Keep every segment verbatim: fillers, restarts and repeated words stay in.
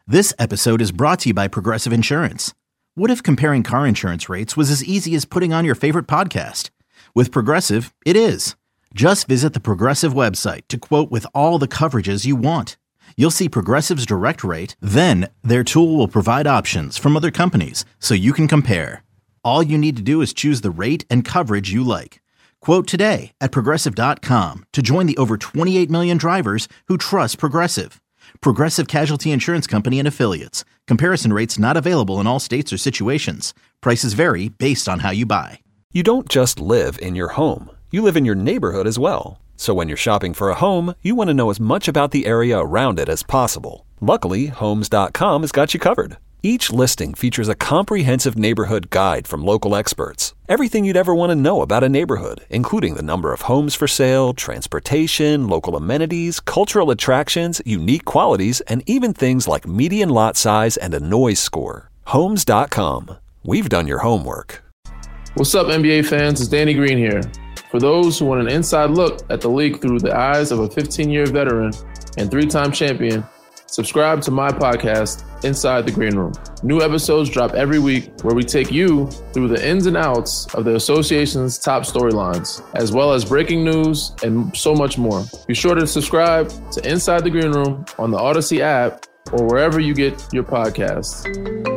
This episode is brought to you by Progressive Insurance. What if comparing car insurance rates was as easy as putting on your favorite podcast? With Progressive, it is. Just visit the Progressive website to quote with all the coverages you want. You'll see Progressive's direct rate, then their tool will provide options from other companies so you can compare. All you need to do is choose the rate and coverage you like. Quote today at Progressive dot com to join the over twenty-eight million drivers who trust Progressive. Progressive Casualty Insurance Company and Affiliates. Comparison rates not available in all states or situations. Prices vary based on how you buy. You don't just live in your home. You live in your neighborhood as well. So when you're shopping for a home, you want to know as much about the area around it as possible. Luckily, Homes dot com has got you covered. Each listing features a comprehensive neighborhood guide from local experts. Everything you'd ever want to know about a neighborhood, including the number of homes for sale, transportation, local amenities, cultural attractions, unique qualities, and even things like median lot size and a noise score. Homes dot com. We've done your homework. What's up, N B A fans? It's Danny Green here. For those who want an inside look at the league through the eyes of a fifteen-year veteran and three-time champion, subscribe to my podcast, Inside the Green Room. New episodes drop every week where we take you through the ins and outs of the association's top storylines, as well as breaking news and so much more. Be sure to subscribe to Inside the Green Room on the Odyssey app or wherever you get your podcasts.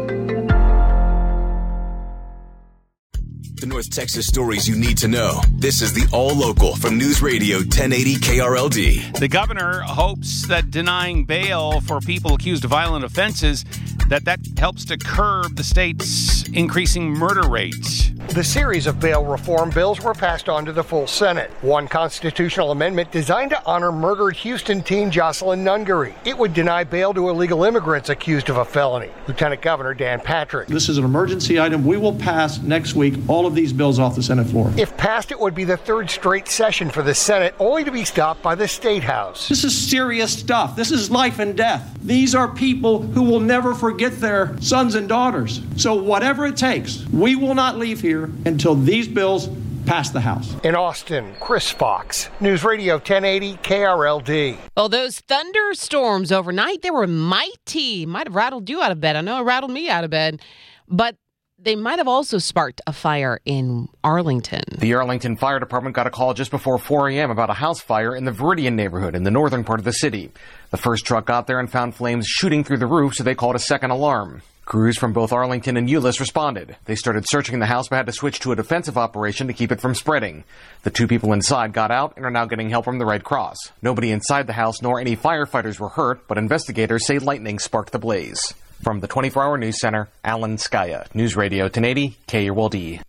The North Texas stories you need to know. This is the All Local from News Radio ten eighty K R L D. The governor hopes that denying bail for people accused of violent offenses, that that helps to curb the state's increasing murder rate. The series of bail reform bills were passed on to the full Senate. One constitutional amendment designed to honor murdered Houston teen Jocelyn Nungery. It would deny bail to illegal immigrants accused of a felony. Lieutenant Governor Dan Patrick. This is an emergency item. We will pass next week all of these bills off the Senate floor. If passed, it would be the third straight session for the Senate, only to be stopped by the State House. This is serious stuff. This is life and death. These are people who will never forget their sons and daughters. So whatever it takes, we will not leave here until these bills pass the House. In Austin, Chris Fox, News Radio ten eighty K R L D. Well, those thunderstorms overnight, they were mighty. Might have rattled you out of bed. I know it rattled me out of bed. But they might have also sparked a fire in Arlington. The Arlington Fire Department got a call just before four a.m. about a house fire in the Viridian neighborhood in the northern part of the city. The first truck got there and found flames shooting through the roof, so they called a second alarm. Crews from both Arlington and Euless responded. They started searching the house but had to switch to a defensive operation to keep it from spreading. The two people inside got out and are now getting help from the Red Cross. Nobody inside the house nor any firefighters were hurt, but investigators say lightning sparked the blaze. From the twenty-four hour News Center, Alan Skaya, News Radio ten eighty K R L D.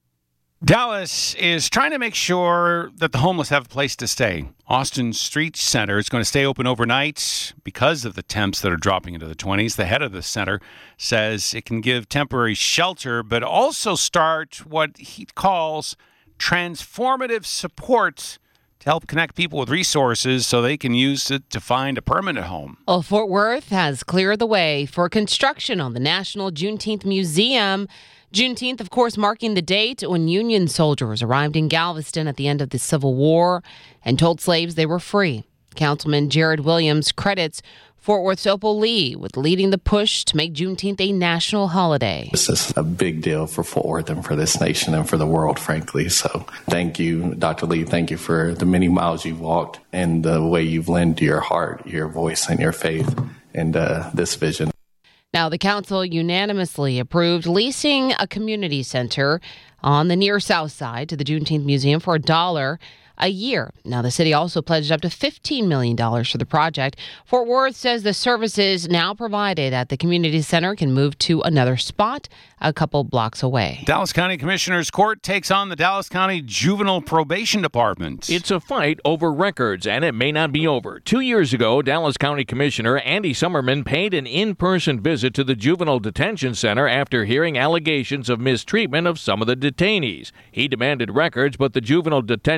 Dallas is trying to make sure that the homeless have a place to stay. Austin Street Center is going to stay open overnight because of the temps that are dropping into the twenties. The head of the center says it can give temporary shelter, but also start what he calls transformative support to help connect people with resources so they can use it to find a permanent home. Well, Fort Worth has cleared the way for construction on the National Juneteenth Museum. Juneteenth, of course, marking the date when Union soldiers arrived in Galveston at the end of the Civil War and told slaves they were free. Councilman Jared Williams credits Fort Worth's Opal Lee with leading the push to make Juneteenth a national holiday. This is a big deal for Fort Worth and for this nation and for the world, frankly. So thank you, Doctor Lee. Thank you for the many miles you've walked and the way you've lent your heart, your voice, and your faith in uh, this vision. Now, the council unanimously approved leasing a community center on the near south side to the Juneteenth Museum for a dollar a year. Now, the city also pledged up to fifteen million dollars for the project. Fort Worth says the services now provided at the community center can move to another spot a couple blocks away. Dallas County Commissioner's Court takes on the Dallas County Juvenile Probation Department. It's a fight over records, and it may not be over. Two years ago, Dallas County Commissioner Andy Summerman paid an in-person visit to the Juvenile Detention Center after hearing allegations of mistreatment of some of the detainees. He demanded records, but the Juvenile Detention Department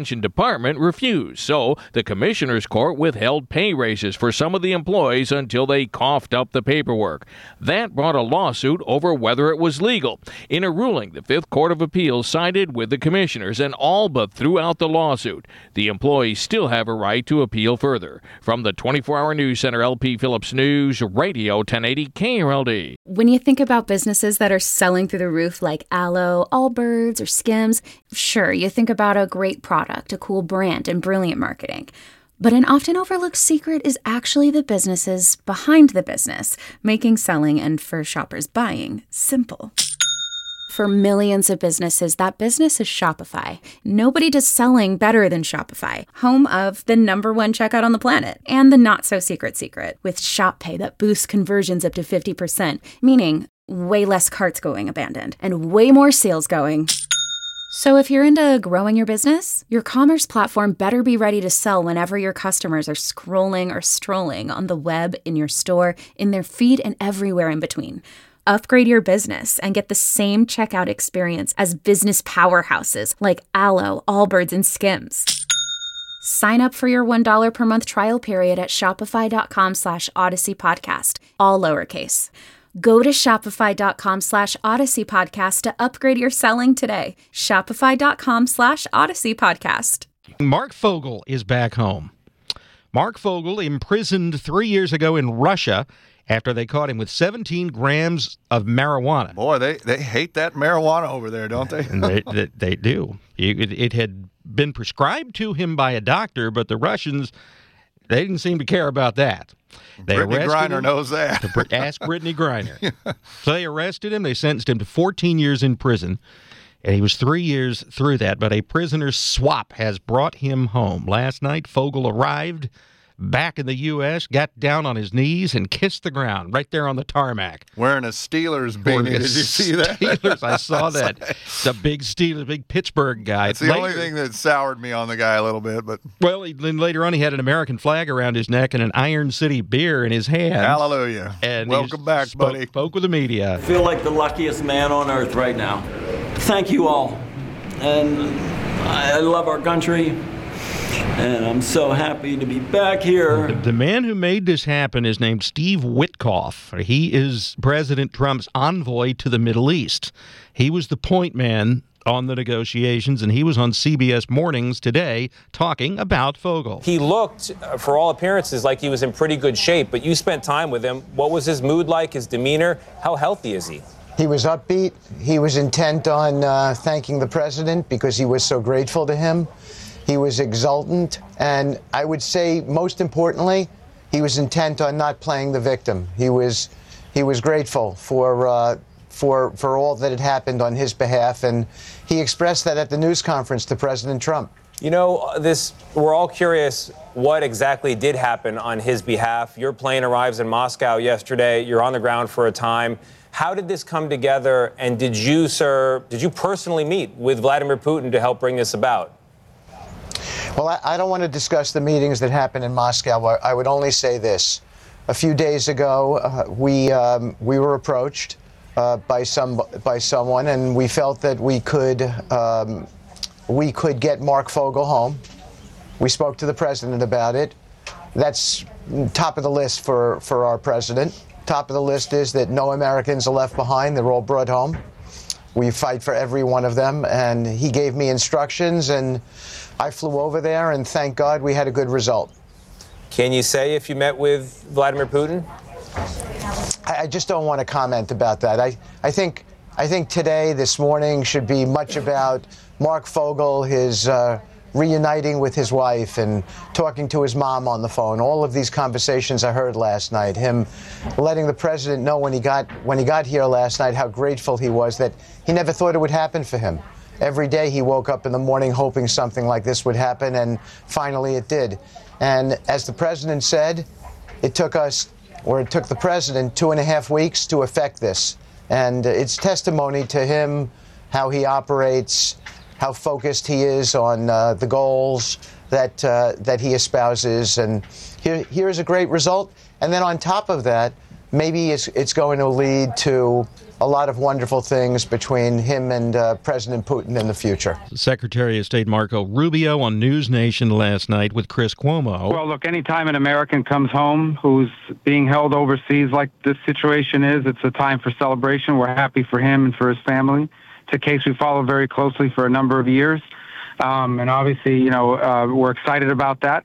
department refused, so the Commissioners Court withheld pay raises for some of the employees until they coughed up the paperwork. That brought a lawsuit over whether it was legal. In a ruling, the Fifth Court of Appeals sided with the commissioners and all but threw out the lawsuit. The employees still have a right to appeal further. From the twenty-four hour News Center, L P Phillips News, Radio ten eighty K R L D. When you think about businesses that are selling through the roof like Aloe, Allbirds, or Skims, sure, you think about a great product, a cool brand, and brilliant marketing. But an often overlooked secret is actually the businesses behind the business, making selling and for shoppers buying simple. For millions of businesses, that business is Shopify. Nobody does selling better than Shopify, home of the number one checkout on the planet and the not-so-secret secret with Shop Pay that boosts conversions up to fifty percent, meaning way less carts going abandoned and way more sales going. So if you're into growing your business, your commerce platform better be ready to sell whenever your customers are scrolling or strolling on the web, in your store, in their feed, and everywhere in between. Upgrade your business and get the same checkout experience as business powerhouses like Aloe, Allbirds, and Skims. Sign up for your one dollar per month trial period at shopify.com slash Odyssey Podcast, all lowercase. Go to shopify.com slash Odyssey Podcast to upgrade your selling today. Shopify.com slash Odyssey Podcast. Marc Fogel is back home. Marc Fogel, imprisoned three years ago in Russia after they caught him with seventeen grams of marijuana. Boy, they, they hate that marijuana over there, don't they? And they, they, they do. It, it had been prescribed to him by a doctor, but the Russians, they didn't seem to care about that. They Brittany Griner him, knows that. to, ask Brittany Griner. So they arrested him. They sentenced him to fourteen years in prison. And he was three years through that, but a prisoner swap has brought him home. Last night, Fogel arrived back in the U S, got down on his knees and kissed the ground right there on the tarmac. Wearing a Steelers beanie. Did you see that? Steelers, I saw that. The big Steelers, big Pittsburgh guy. It's the later, only thing that soured me on the guy a little bit. But Well, he, then later on, he had an American flag around his neck and an Iron City beer in his hand. Hallelujah. And welcome back, spoke, buddy. Spoke with the media. I feel like the luckiest man on earth right now. Thank you all. And I love our country. And I'm so happy to be back here. The, the man who made this happen is named Steve Witkoff. He is President Trump's envoy to the Middle East. He was the point man on the negotiations, and he was on C B S Mornings today talking about Fogel. He looked, uh, for all appearances, like he was in pretty good shape, but you spent time with him. What was his mood like, his demeanor? How healthy is he? He was upbeat. He was intent on uh, thanking the president because he was so grateful to him. He was exultant, and I would say, most importantly, he was intent on not playing the victim. He was, he was grateful for, uh, for, for all that had happened on his behalf, and he expressed that at the news conference to President Trump. You know, this, we're all curious what exactly did happen on his behalf. Your plane arrives in Moscow yesterday. You're on the ground for a time. How did this come together, and did you, sir, did you personally meet with Vladimir Putin to help bring this about? Well, I, I don't want to discuss the meetings that happened in Moscow. I, I would only say this. A few days ago, uh, we um, we were approached uh, by some by someone, and we felt that we could um, we could get Marc Fogel home. We spoke to the president about it. That's top of the list for, for our president. Top of the list is that no Americans are left behind. They're all brought home. We fight for every one of them, and he gave me instructions, and I flew over there, and thank God we had a good result. Can you say if you met with Vladimir Putin? I, I just don't want to comment about that. I, I think I think today, this morning, should be much about Marc Fogel, his uh, reuniting with his wife and talking to his mom on the phone. All of these conversations I heard last night. Him letting the president know when he got when he got here last night how grateful he was that he never thought it would happen for him. Every day he woke up in the morning hoping something like this would happen, and finally it did. And as the president said, it took us, or it took the president, two and a half weeks to effect this. And it's testimony to him, how he operates, how focused he is on uh, the goals that uh, that he espouses. And here, here's a great result. And then on top of that, maybe it's, it's going to lead to a lot of wonderful things between him and uh, President Putin in the future. Secretary of State Marco Rubio on News Nation last night with Chris Cuomo. Well, look, anytime an American comes home who's being held overseas like this situation is, it's a time for celebration. We're happy for him and for his family. It's a case we follow very closely for a number of years. Um, and obviously, you know, uh, we're excited about that.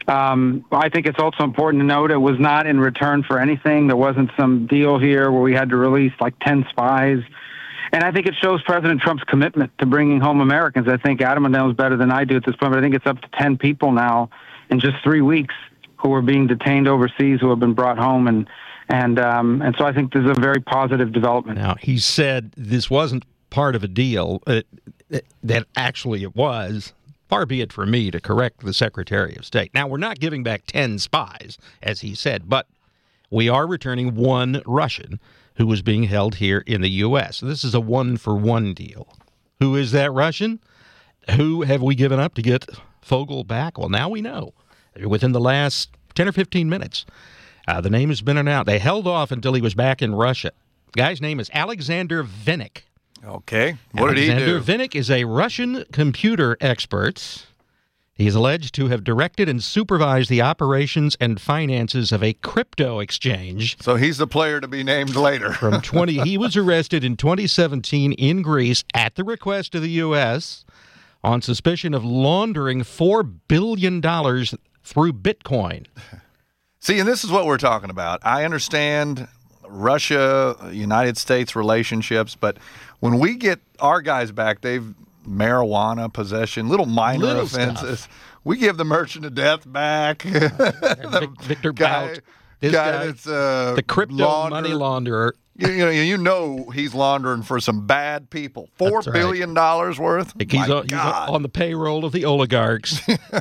Um, I think it's also important to note it was not in return for anything. There wasn't some deal here where we had to release like ten spies. And I think it shows President Trump's commitment to bringing home Americans. I think Adam knows better than I do at this point, but I think it's up to ten people now in just three weeks who are being detained overseas who have been brought home. And, and, um, and so I think this is a very positive development. Now, he said this wasn't part of a deal, uh, that actually it was. Far be it from me to correct the Secretary of State. Now, we're not giving back ten spies, as he said, but we are returning one Russian who was being held here in the U S. This is a one-for-one deal. Who is that Russian? Who have we given up to get Fogel back? Well, now we know. Within the last ten or fifteen minutes, uh, the name has been announced. They held off until he was back in Russia. The guy's name is Alexander Vinnik. Okay. What did he do? Alexander Vinnik is a Russian computer expert. He is alleged to have directed and supervised the operations and finances of a crypto exchange. So he's the player to be named later. From twenty, he was arrested in twenty seventeen in Greece at the request of the U S on suspicion of laundering four billion dollars through Bitcoin. See, and this is what we're talking about. I understand Russia, United States relationships, but when we get our guys back, they've marijuana possession, little minor Little offenses. stuff. We give the merchant of death back. Vic, Victor guy, Bout, this guy, guy, that's uh, the crypto launder, money launderer. You, you know, you know he's laundering for some bad people. Four That's right. billion dollars worth. Like he's, My on, he's God. on the payroll of the oligarchs,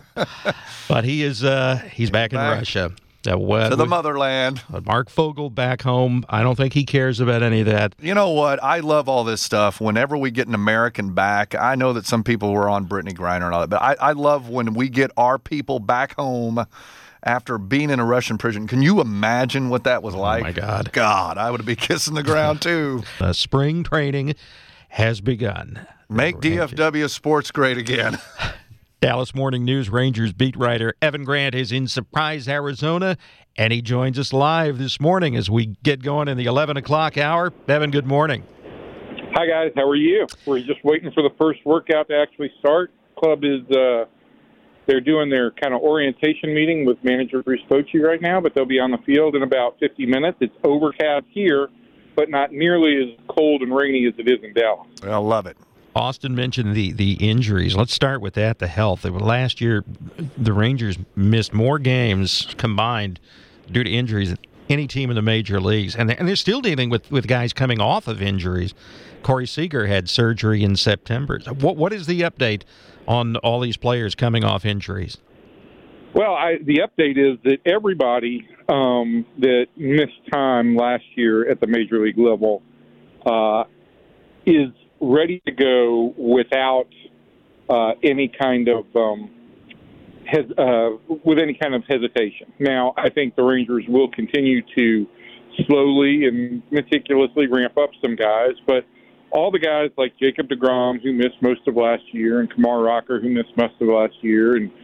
but he is uh, he's back in Back. Russia. Uh, what, to the motherland. Mark Fogel back home. I don't think he cares about any of that. You know what? I love all this stuff. Whenever we get an American back, I know that some people were on Brittany Griner and all that, but I, I love when we get our people back home after being in a Russian prison. Can you imagine what that was like? Oh, my God. God, I would be kissing the ground, too. Uh, spring training has begun. Make D F W sports great again. Dallas Morning News Rangers beat writer Evan Grant is in Surprise, Arizona, and he joins us live this morning as we get going in the eleven o'clock hour. Evan, good morning. Hi, guys. How are you? We're just waiting for the first workout to actually start. Club is uh, they're doing their kind of orientation meeting with manager Bruce Bochy right now, but they'll be on the field in about fifty minutes. It's overcast here, but not nearly as cold and rainy as it is in Dallas. I love it. Austin mentioned the, the injuries. Let's start with that, the health. Last year, the Rangers missed more games combined due to injuries than any team in the major leagues. And they're, and they're still dealing with, with guys coming off of injuries. Corey Seager had surgery in September. What What is the update on all these players coming off injuries? Well, I, the update is that everybody um, that missed time last year at the major league level uh, is ready to go without uh, any kind of um, hes- uh, with any kind of hesitation. Now, I think the Rangers will continue to slowly and meticulously ramp up some guys, but all the guys like Jacob deGrom, who missed most of last year, and Kumar Rocker, who missed most of last year, and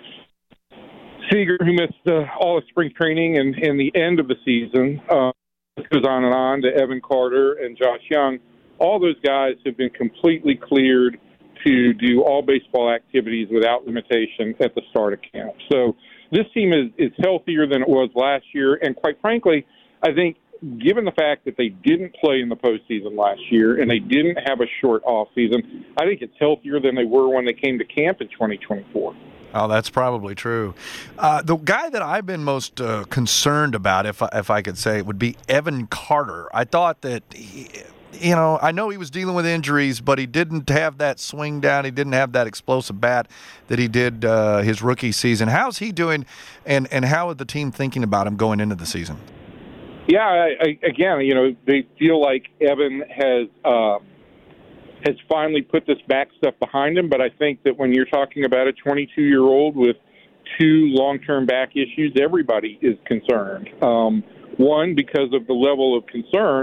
Seager, who missed uh, all of spring training and, and the end of the season, uh, goes on and on to Evan Carter and Josh Young. All those guys have been completely cleared to do all baseball activities without limitation at the start of camp. So this team is, is healthier than it was last year. And quite frankly, I think given the fact that they didn't play in the postseason last year and they didn't have a short off season, I think it's healthier than they were when they came to camp in twenty twenty-four. Oh, that's probably true. Uh, the guy that I've been most uh, concerned about, if I, if I could say, would be Evan Carter. I thought that he, you know, I know he was dealing with injuries, but he didn't have that swing down. He didn't have that explosive bat that he did uh, his rookie season. How's he doing, and, and how is the team thinking about him going into the season? Yeah, I, I, again, you know, they feel like Evan has uh, has finally put this back stuff behind him, but I think that when you're talking about a twenty-two-year-old with two long-term back issues, everybody is concerned. Um, one, because of the level of concern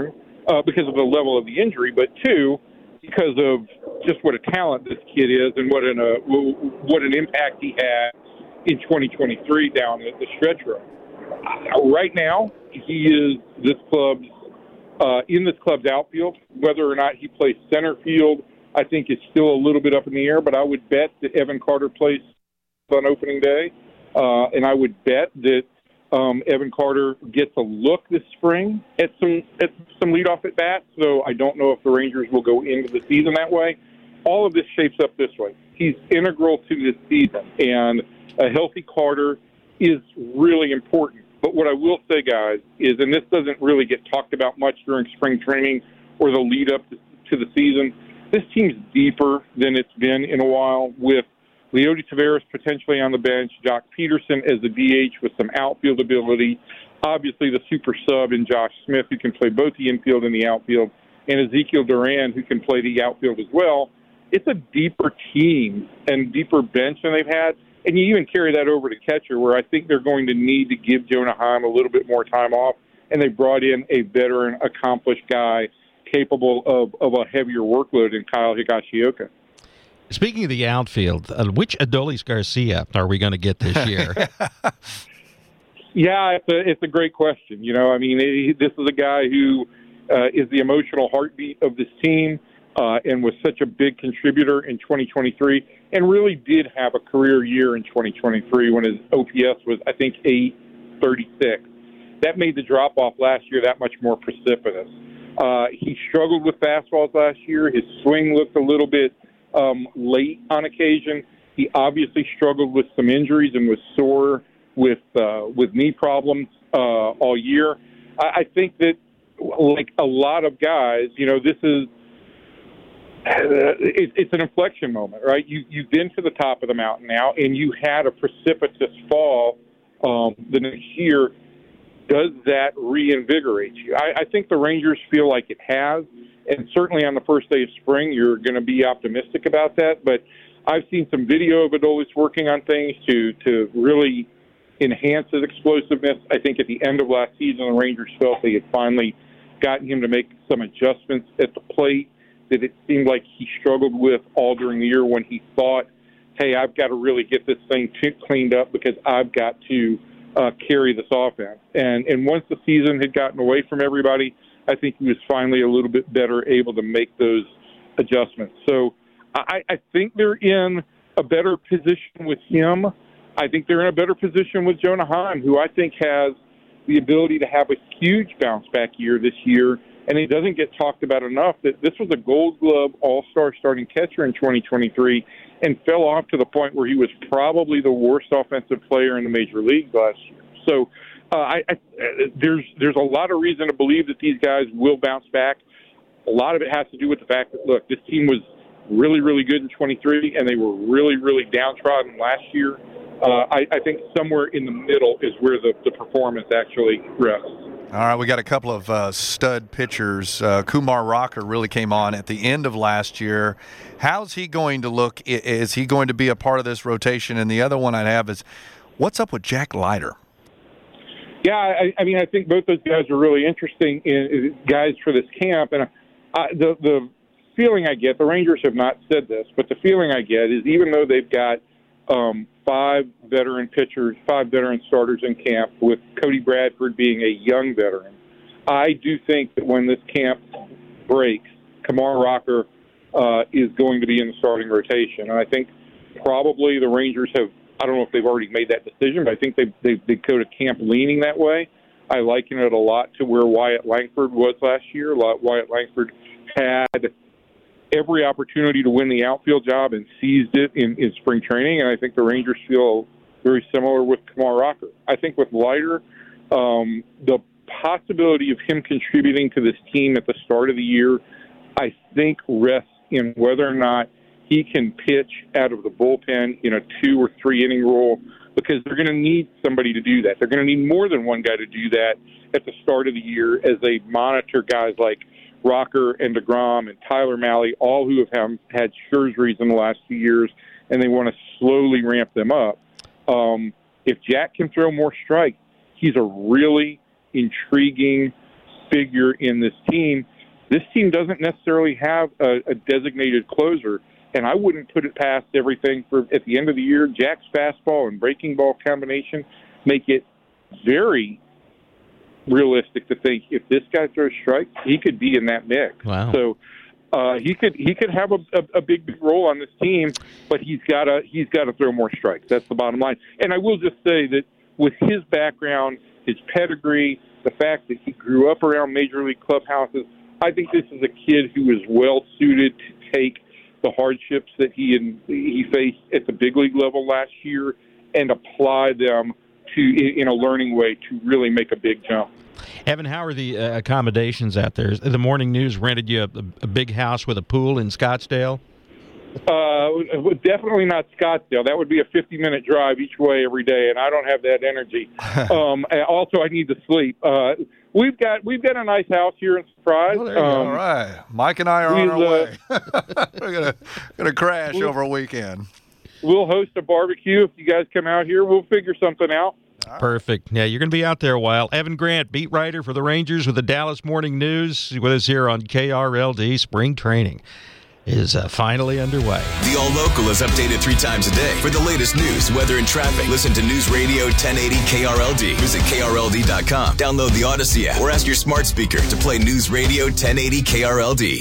uh, because of the level of the injury, but two, because of just what a talent this kid is and what an uh, what an impact he had in twenty twenty-three down at the stretch run. Uh, right now, he is this club's uh, in this club's outfield. Whether or not he plays center field, I think is still a little bit up in the air. But I would bet that Evan Carter plays on opening day, uh, and I would bet that um, Evan Carter gets a look this spring at some at some leadoff at bats. So I don't know if the Rangers will go into the season that way. All of this shapes up this way. He's integral to this season, and a healthy Carter is really important. But what I will say, guys, is, and this doesn't really get talked about much during spring training or the lead up to, to the season, this team's deeper than it's been in a while, with Leody Taveras potentially on the bench, Jock Peterson as the D H with some outfield ability, obviously the super sub in Josh Smith, who can play both the infield and the outfield, and Ezekiel Duran, who can play the outfield as well. It's a deeper team and deeper bench than they've had. And you even carry that over to catcher, where I think they're going to need to give Jonah Heim a little bit more time off. And they brought in a veteran, accomplished guy capable of, of a heavier workload in Kyle Higashioka. Speaking of the outfield, uh, which Adolis Garcia are we going to get this year? Yeah, it's a, it's a great question. You know, I mean, it, this is a guy who uh, is the emotional heartbeat of this team. Uh, and was such a big contributor in twenty twenty-three, and really did have a career year in twenty twenty-three when his O P S was, I think, eight thirty-six. That made the drop-off last year that much more precipitous. Uh, he struggled with fastballs last year. His swing looked a little bit um, late on occasion. He obviously struggled with some injuries and was sore with uh, with knee problems uh, all year. I, I think that, like a lot of guys, you know, this is Uh, it, it's an inflection moment, right? You, you've been to the top of the mountain now, and you had a precipitous fall um, the next year. Does that reinvigorate you? I, I think the Rangers feel like it has, and certainly on the first day of spring, you're going to be optimistic about that. But I've seen some video of Adolis working on things to, to really enhance his explosiveness. I think at the end of last season, the Rangers felt they had finally gotten him to make some adjustments at the plate that it seemed like he struggled with all during the year, when he thought, hey, I've got to really get this thing t- cleaned up because I've got to uh, carry this offense. And and once the season had gotten away from everybody, I think he was finally a little bit better able to make those adjustments. So I, I think they're in a better position with him. I think they're in a better position with Jonah Heim, who I think has the ability to have a huge bounce-back year this year. And it doesn't get talked about enough that this was a Gold Glove All-Star starting catcher in twenty twenty-three and fell off to the point where he was probably the worst offensive player in the major leagues last year. So uh, I, I, there's there's a lot of reason to believe that these guys will bounce back. A lot of it has to do with the fact that, look, this team was really, really good in twenty-three, and they were really, really downtrodden last year. Uh, I, I think somewhere in the middle is where the, the performance actually rests. All right, we got a couple of uh, stud pitchers. Uh, Kumar Rocker really came on at the end of last year. How's he going to look? Is he going to be a part of this rotation? And the other one I'd have is, what's up with Jack Leiter? Yeah, I, I mean, I think both those guys are really interesting in, in guys for this camp. And uh, the the feeling I get, the Rangers have not said this, but the feeling I get is, even though they've got um, five veteran pitchers, five veteran starters in camp, with Cody Bradford being a young veteran, I do think that when this camp breaks, Kumar Rocker uh, is going to be in the starting rotation. And I think probably the Rangers have, I don't know if they've already made that decision, but I think they they they go to camp leaning that way. I liken it a lot to where Wyatt Langford was last year. Wyatt Langford had every opportunity to win the outfield job and seized it in, in spring training, and I think the Rangers feel very similar with Kumar Rocker. I think with Leiter, um, the possibility of him contributing to this team at the start of the year, I think rests in whether or not he can pitch out of the bullpen in a two or three inning role, because they're going to need somebody to do that. They're going to need more than one guy to do that at the start of the year as they monitor guys like Rocker and DeGrom and Tyler Mahle, all who have had Scherzeries in the last few years, and they want to slowly ramp them up. Um, if Jack can throw more strikes, he's a really intriguing figure in this team. This team doesn't necessarily have a, a designated closer, and I wouldn't put it past everything for at the end of the year. Jack's fastball and breaking ball combination make it very realistic to think if this guy throws strikes, he could be in that mix. Wow. So uh, he could he could have a, a, a big, big role on this team, but he's got to he's got to throw more strikes. That's the bottom line. And I will just say that with his background, his pedigree, the fact that he grew up around major league clubhouses, I think this is a kid who is well suited to take the hardships that he and he faced at the big league level last year and apply them to in a learning way to really make a big jump. Evan, how are the uh, accommodations out there? The Morning News rented you a, a big house with a pool in Scottsdale? Uh, definitely not Scottsdale. That would be a fifty-minute drive each way every day, and I don't have that energy. um, and also, I need to sleep. Uh, we've got we've got a nice house here in Surprise. Oh, there you go. Um, All right, Mike and I are on our uh, way. We're gonna gonna crash we'll, over a weekend. We'll host a barbecue if you guys come out here. We'll figure something out. Perfect. Yeah, you're going to be out there a while. Evan Grant, beat writer for the Rangers with the Dallas Morning News, with us here on K R L D. Spring training is uh, finally underway. The All Local is updated three times a day. For the latest news, weather, and traffic, listen to News Radio ten eighty K R L D. Visit K R L D dot com. Download the Odyssey app or ask your smart speaker to play News Radio ten eighty K R L D.